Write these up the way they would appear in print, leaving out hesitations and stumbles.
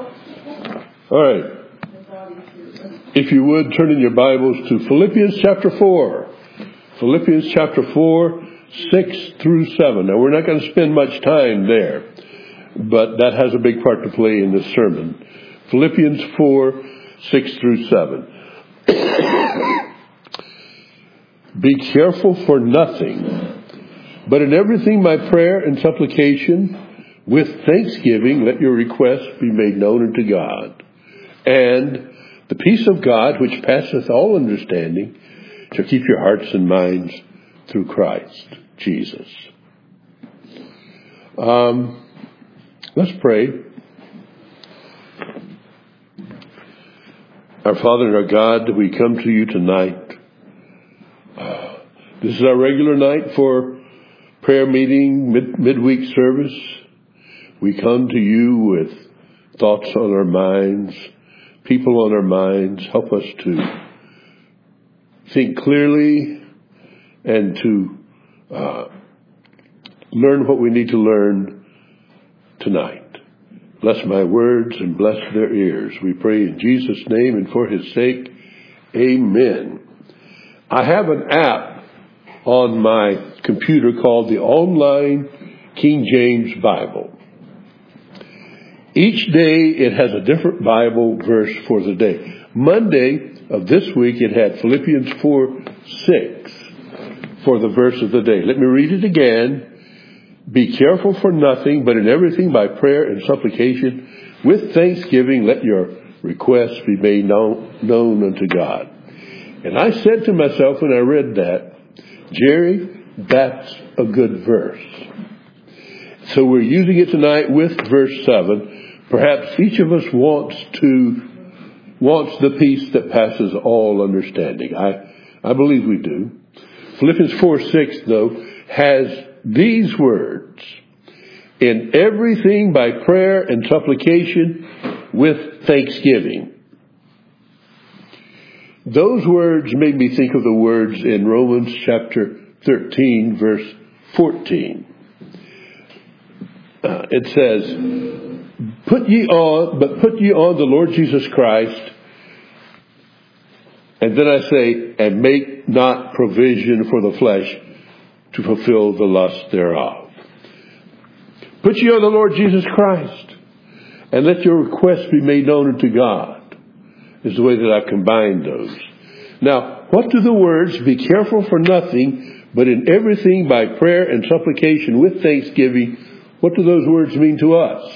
All right. If you would, turn in your Bibles to Philippians chapter 4. Philippians chapter 4, 6 through 7. Now, we're not going to spend much time there, but that has a big part to play in this sermon. Philippians 4, 6 through 7. Be careful for nothing, but in everything by prayer and supplication, with thanksgiving, let your requests be made known unto God. And the peace of God, which passeth all understanding, shall keep your hearts and minds through Christ Jesus. Let's pray. Our Father and our God, we come to you tonight. This is our regular night for prayer meeting, midweek service. We come to you with thoughts on our minds, people on our minds. Help us to think clearly and to learn what we need to learn tonight. Bless my words and bless their ears. We pray in Jesus' name and for his sake. Amen. I have an app on my computer called the Online King James Bible. Each day it has a different Bible verse for the day. Monday of this week it had Philippians 4:6 for the verse of the day. Let me read it again. Be careful for nothing, but in everything by prayer and supplication, with thanksgiving, let your requests be made known unto God. And I said to myself when I read that, Jerry, that's a good verse. So we're using it tonight with verse 7. Perhaps each of us wants the peace that passes all understanding. I believe we do. Philippians 4:6, though, has these words: in everything by prayer and supplication with thanksgiving. Those words made me think of the words in Romans chapter 13, verse 14. It says, put ye on the Lord Jesus Christ. And then I say, and make not provision for the flesh to fulfill the lust thereof. Put ye on the Lord Jesus Christ, and let your requests be made known unto God, is the way that I've combined those. Now, what do the words, be careful for nothing, but in everything by prayer and supplication with thanksgiving, what do those words mean to us?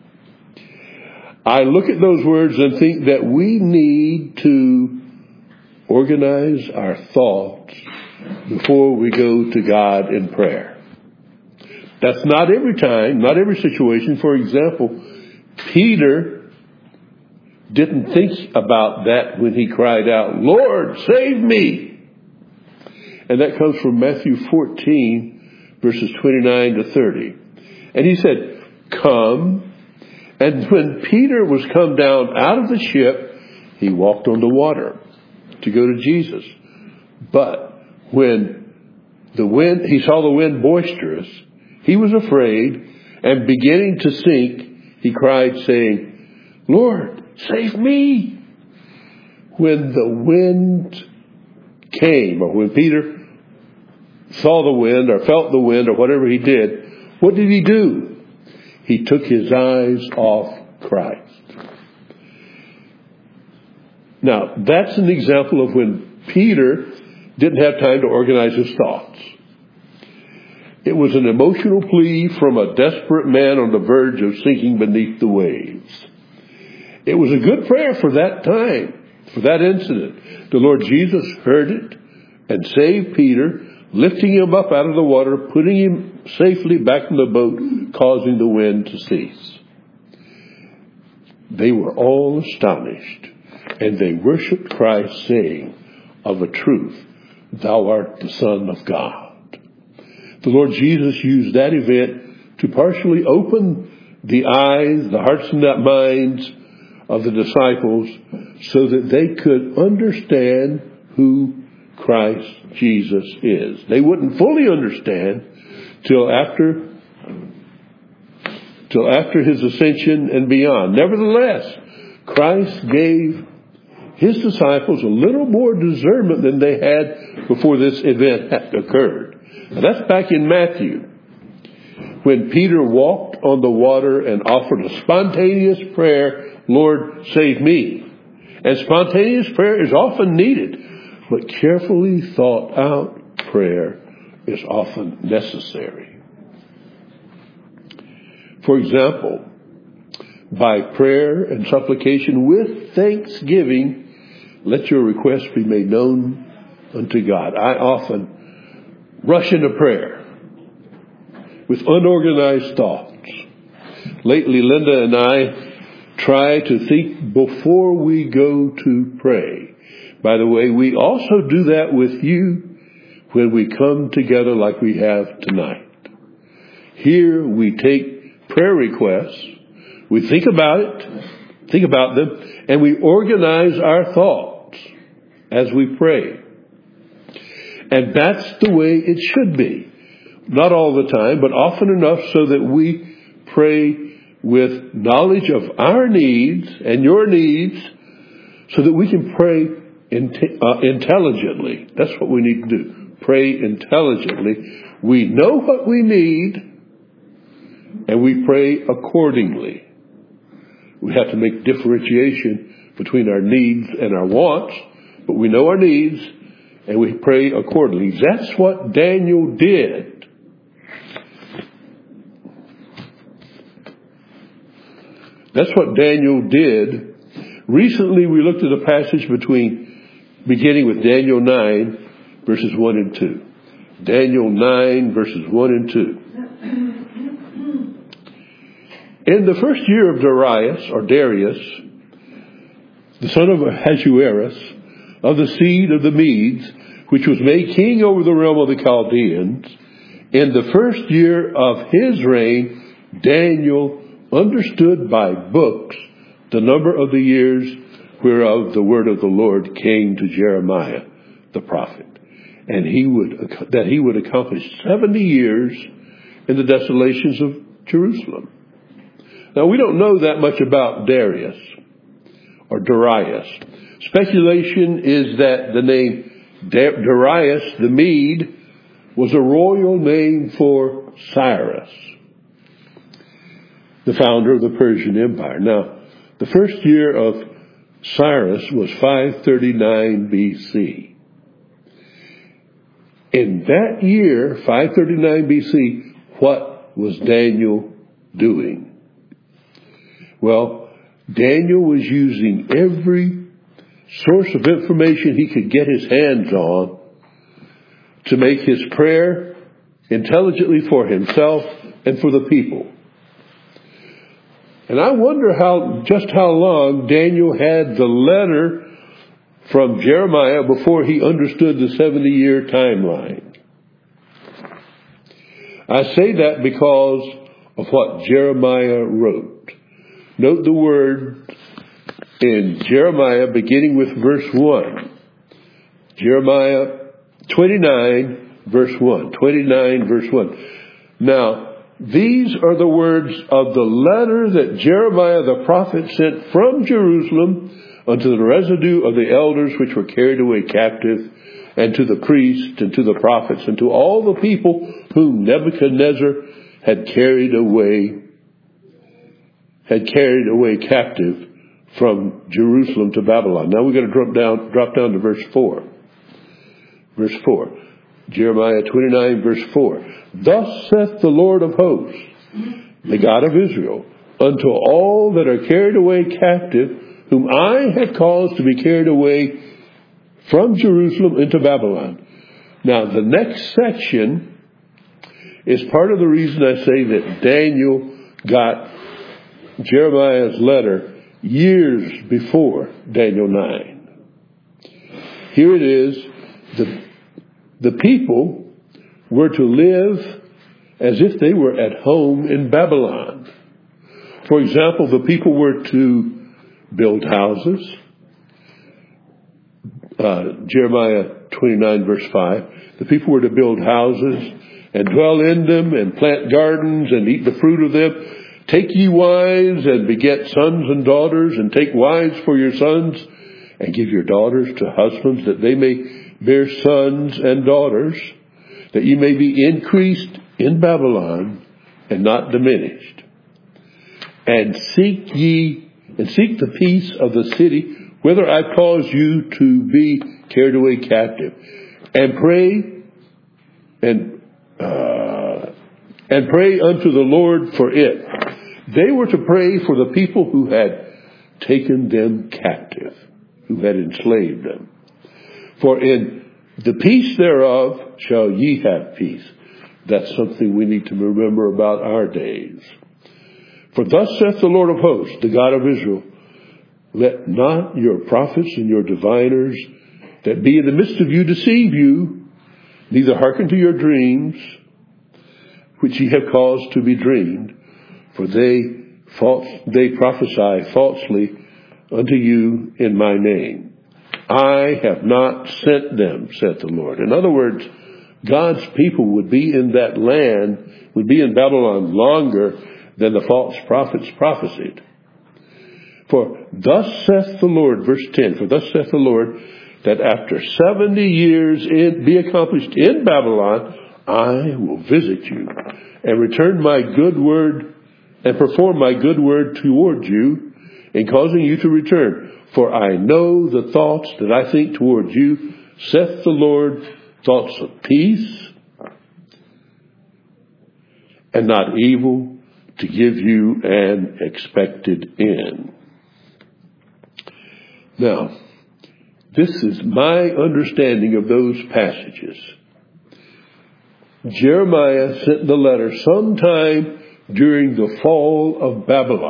I look at those words and think that we need to organize our thoughts before we go to God in prayer. That's not every time, not every situation. For example, Peter didn't think about that when he cried out, Lord, save me. And that comes from Matthew 14, verses 29 to 30. And he said, come. And when Peter was come down out of the ship, he walked on the water to go to Jesus. But when he saw the wind boisterous, he was afraid, and beginning to sink, he cried, saying, Lord, save me. When the wind came, or when Peter saw the wind, or felt the wind, or whatever he did, what did he do? He took his eyes off Christ. Now, that's an example of when Peter didn't have time to organize his thoughts. It was an emotional plea from a desperate man on the verge of sinking beneath the waves. It was a good prayer for that time, for that incident. The Lord Jesus heard it and saved Peter, lifting him up out of the water, putting him safely back in the boat, causing the wind to cease. They were all astonished, and they worshipped Christ, saying, of a truth, thou art the Son of God. The Lord Jesus used that event to partially open the eyes, the hearts and the minds of the disciples so that they could understand who Christ Jesus is. They wouldn't fully understand till after till after his ascension and beyond. Nevertheless, Christ gave his disciples a little more discernment than they had before this event had occurred. Now, that's back in Matthew, when Peter walked on the water and offered a spontaneous prayer, "Lord, save me." And spontaneous prayer is often needed, but carefully thought out prayer is often necessary. For example, by prayer and supplication with thanksgiving, let your requests be made known unto God. I often rush into prayer with unorganized thoughts. Lately, Linda and I try to think before we go to pray. By the way, we also do that with you when we come together like we have tonight. Here we take prayer requests, we think about them, and we organize our thoughts as we pray. And that's the way it should be. Not all the time, but often enough so that we pray with knowledge of our needs and your needs, so that we can pray intelligently. That's what we need to do. Pray intelligently. We know what we need, and we pray accordingly. We have to make differentiation between our needs and our wants, but we know our needs, and we pray accordingly. That's what Daniel did. That's what Daniel did. Recently, we looked at a passage beginning with Daniel 9, verses 1 and 2. Daniel 9, verses 1 and 2. In the first year of Darius, the son of Ahasuerus, of the seed of the Medes, which was made king over the realm of the Chaldeans, in the first year of his reign, Daniel understood by books the number of the years whereof the word of the Lord came to Jeremiah the prophet, and he would accomplish 70 years in the desolations of Jerusalem. Now, we don't know that much about Darius or Darius. Speculation is that the name Darius the Mede was a royal name for Cyrus, the founder of the Persian Empire. Now, the first year of Cyrus was 539 BC. In that year, 539 BC, what was Daniel doing? Well, Daniel was using every source of information he could get his hands on to make his prayer intelligently for himself and for the people. And I wonder just how long Daniel had the letter from Jeremiah before he understood the 70-year timeline. I say that because of what Jeremiah wrote. Note the word in Jeremiah beginning with verse 1. Jeremiah 29 verse 1. 29 verse 1. Now, these are the words of the letter that Jeremiah the prophet sent from Jerusalem unto the residue of the elders which were carried away captive, and to the priests, and to the prophets, and to all the people whom Nebuchadnezzar had carried away captive from Jerusalem to Babylon. Now we're going to drop down to verse 4. Verse 4. Jeremiah 29 verse 4. Thus saith the Lord of hosts, the God of Israel, unto all that are carried away captive, whom I have caused to be carried away from Jerusalem into Babylon. Now the next section is part of the reason I say that Daniel got Jeremiah's letter years before Daniel 9. Here it is. The people were to live as if they were at home in Babylon. For example, the people were to build houses. Jeremiah 29 verse 5. The people were to build houses and dwell in them and plant gardens and eat the fruit of them. Take ye wives and beget sons and daughters, and take wives for your sons, and give your daughters to husbands, that they may bear sons and daughters, that ye may be increased in Babylon and not diminished. And seek the peace of the city, whither I cause you to be carried away captive, and pray unto the Lord for it. They were to pray for the people who had taken them captive, who had enslaved them. For in the peace thereof shall ye have peace. That's something we need to remember about our days. For thus saith the Lord of hosts, the God of Israel, let not your prophets and your diviners that be in the midst of you deceive you, neither hearken to your dreams, which ye have caused to be dreamed, for they prophesy falsely unto you in my name. I have not sent them, saith the Lord. In other words, God's people would be in that land, would be in Babylon longer than the false prophets prophesied. For thus saith the Lord, verse 10, for thus saith the Lord, that after 70 years be accomplished in Babylon, I will visit you and return my good word and perform my good word toward you in causing you to return. For I know the thoughts that I think toward you, saith the Lord, thoughts of peace and not evil, to give you an expected end. Now, this is my understanding of those passages. Jeremiah sent the letter sometime during the fall of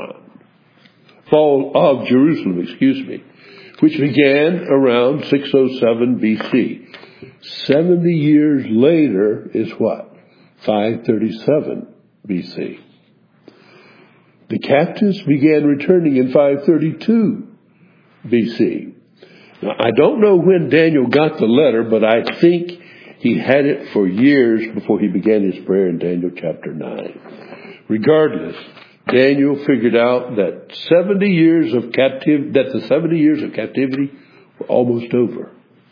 Jerusalem, which began around 607 BC. 70 years later is what? 537 BC. The captives began returning in 532 BC. Now, I don't know when Daniel got the letter, but I think he had it for years before he began his prayer in Daniel chapter 9. Regardless, Daniel figured out that the 70 years of captivity were almost over.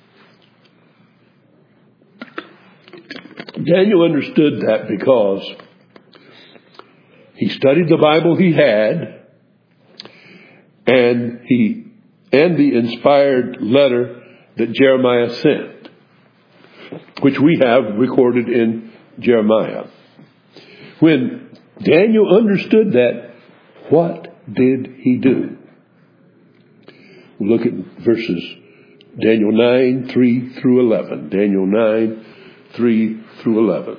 Daniel understood that because he studied the Bible he had, and the inspired letter that Jeremiah sent, which we have recorded in Jeremiah. When Daniel understood that, what did he do? We'll look at verses Daniel 9, 3 through 11. Daniel 9, 3 through 11.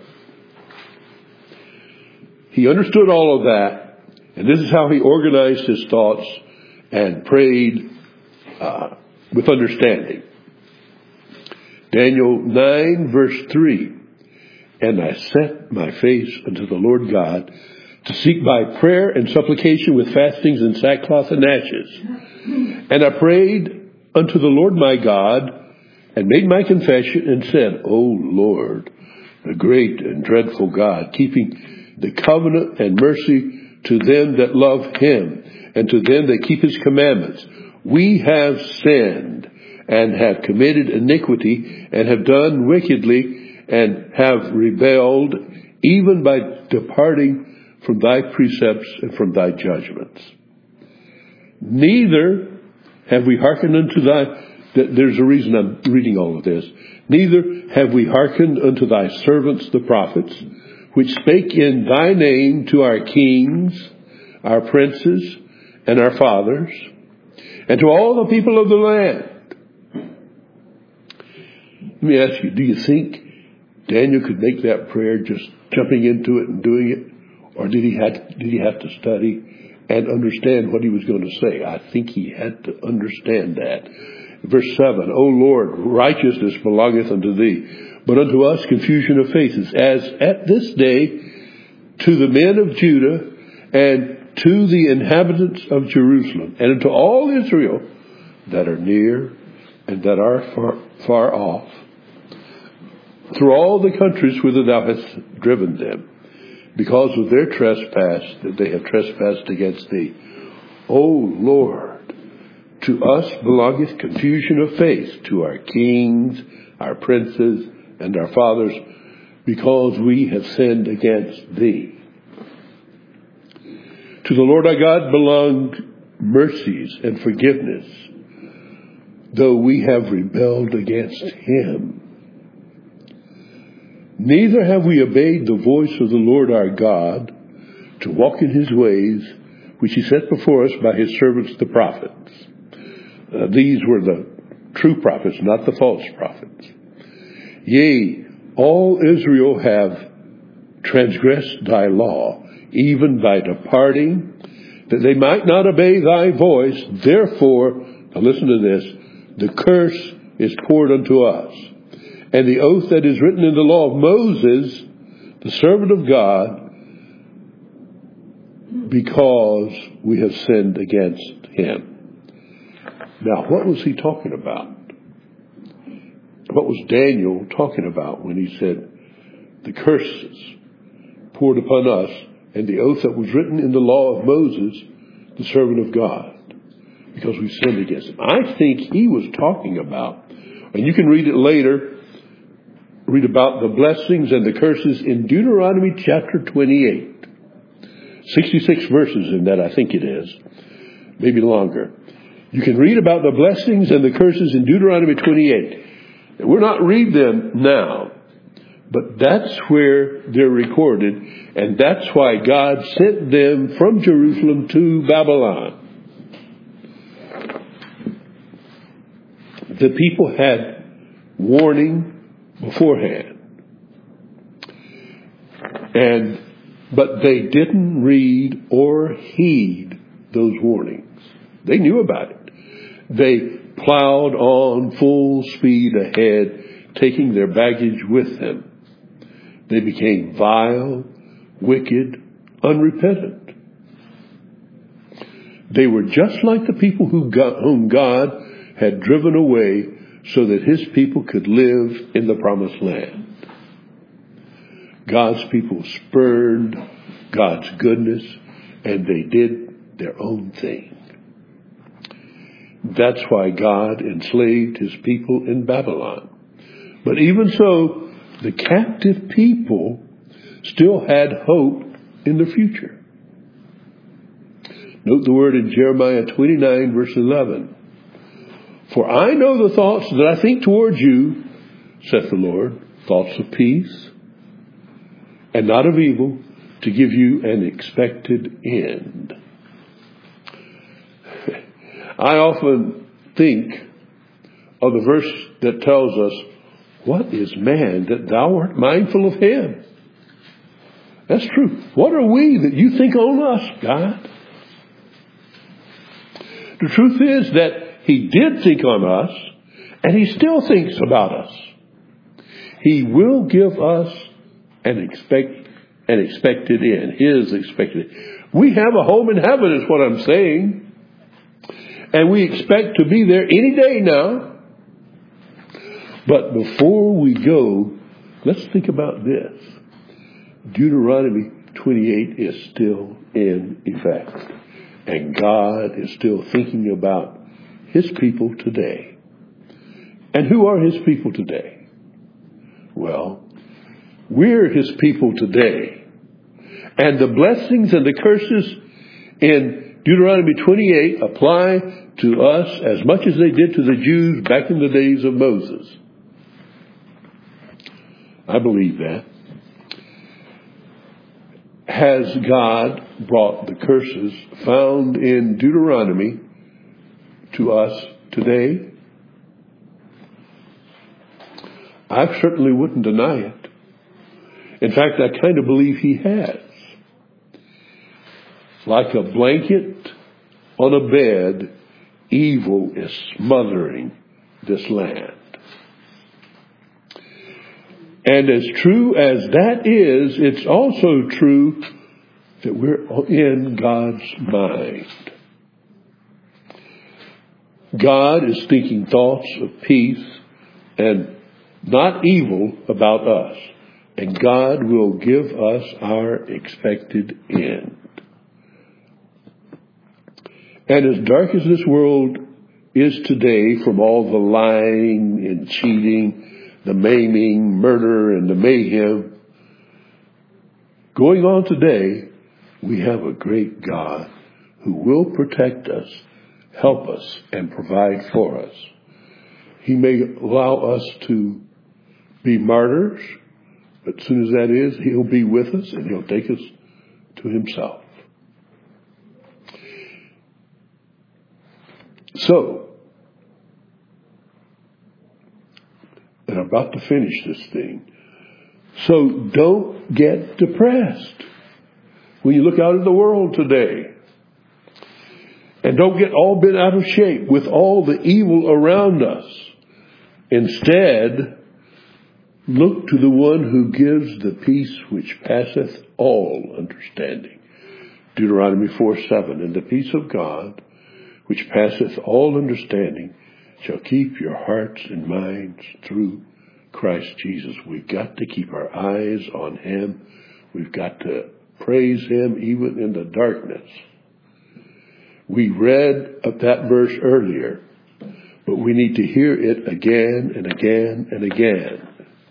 He understood all of that, and this is how he organized his thoughts and prayed with understanding. Daniel 9, verse 3. And I set my face unto the Lord God to seek by prayer and supplication with fastings and sackcloth and ashes. And I prayed unto the Lord my God and made my confession and said, O Lord, the great and dreadful God, keeping the covenant and mercy to them that love him and to them that keep his commandments. We have sinned and have committed iniquity and have done wickedly and have rebelled, even by departing from thy precepts and from thy judgments. Neither have we hearkened unto there's a reason I'm reading all of this. Neither have we hearkened unto thy servants the prophets, which spake in thy name to our kings, our princes, and our fathers, and to all the people of the land. Let me ask you, do you think Daniel could make that prayer just jumping into it and doing it? Or did he have to study and understand what he was going to say? I think he had to understand that. Verse 7, O Lord, righteousness belongeth unto thee, but unto us confusion of faces, as at this day to the men of Judah and to the inhabitants of Jerusalem, and unto all Israel that are near and that are far off, through all the countries whither thou hast driven them. because of their trespass that they have trespassed against thee. O Lord, to us belongeth confusion of faith, to our kings, our princes, and our fathers, because we have sinned against thee. To the Lord our God belong mercies and forgiveness, though we have rebelled against him. Neither have we obeyed the voice of the Lord our God to walk in his ways, which he set before us by his servants the prophets. These were the true prophets, not the false prophets. Yea, all Israel have transgressed thy law, even by departing, that they might not obey thy voice. Therefore, now listen to this, the curse is poured unto us. And the oath that is written in the law of Moses, the servant of God, because we have sinned against him. Now, what was he talking about? What was Daniel talking about when he said, the curses poured upon us, and the oath that was written in the law of Moses, the servant of God, because we sinned against him? I think he was talking about, and you can read it later, read about the blessings and the curses in Deuteronomy chapter 28. 66 verses in that, I think it is. Maybe longer. You can read about the blessings and the curses in Deuteronomy 28. And we'll not read them now, but that's where they're recorded, and that's why God sent them from Jerusalem to Babylon. The people had warning beforehand, but they didn't read or heed those warnings. They knew about it. They plowed on full speed ahead, taking their baggage with them. They became vile, wicked, unrepentant. They were just like the people whom God had driven away so that his people could live in the promised land. God's people spurned God's goodness, and they did their own thing. That's why God enslaved his people in Babylon. But even so, the captive people still had hope in the future. Note the word in Jeremiah 29, verse 11. For I know the thoughts that I think towards you, saith the Lord, thoughts of peace and not of evil, to give you an expected end. I often think of the verse that tells us, what is man that thou art mindful of him? That's true. What are we that you think on us, God? The truth is that he did think on us, and he still thinks about us. He will give us an expected end, his expected end. We have a home in heaven is what I'm saying. And we expect to be there any day now. But before we go, let's think about this. Deuteronomy 28 is still in effect. And God is still thinking about his people today. And who are his people today? Well, we're his people today. And the blessings and the curses in Deuteronomy 28 apply to us as much as they did to the Jews back in the days of Moses. I believe that. Has God brought the curses found in Deuteronomy to us today? I certainly wouldn't deny it. In fact, I kind of believe he has. Like a blanket on a bed, evil is smothering this land. And as true as that is, it's also true that we're in God's mind. God is thinking thoughts of peace and not evil about us. and God will give us our expected end. And as dark as this world is today, from all the lying and cheating, the maiming, murder, and the mayhem going on today, we have a great God who will protect us, help us, and provide for us. He may allow us to be martyrs, but as soon as that is, He'll be with us and He'll take us to Himself. So, and I'm about to finish this thing. So don't get depressed when you look out at the world today. And don't get all bent out of shape with all the evil around us. Instead, look to the one who gives the peace which passeth all understanding. Deuteronomy 4:7. And the peace of God, which passeth all understanding, shall keep your hearts and minds through Christ Jesus. We've got to keep our eyes on Him. We've got to praise Him even in the darkness. We read that verse earlier, but we need to hear it again and again and again.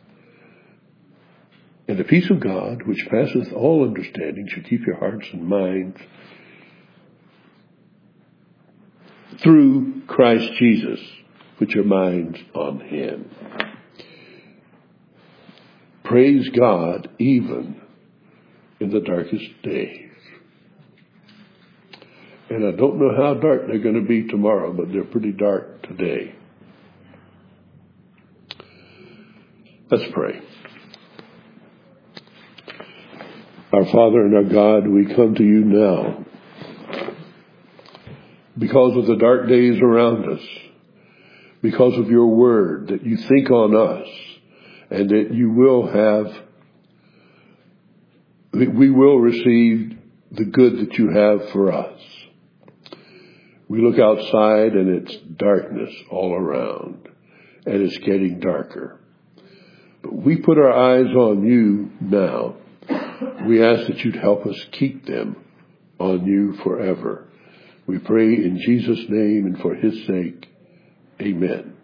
And the peace of God, which passeth all understanding, shall keep your hearts and minds through Christ Jesus. Put your minds on Him. Praise God even in the darkest days. And I don't know how dark they're going to be tomorrow, but they're pretty dark today. Let's pray. Our Father and our God, we come to You now because of the dark days around us, because of Your word, that You think on us, and that we will receive the good that You have for us. We look outside and it's darkness all around, and it's getting darker. But we put our eyes on You now. We ask that You'd help us keep them on You forever. We pray in Jesus' name and for His sake. Amen.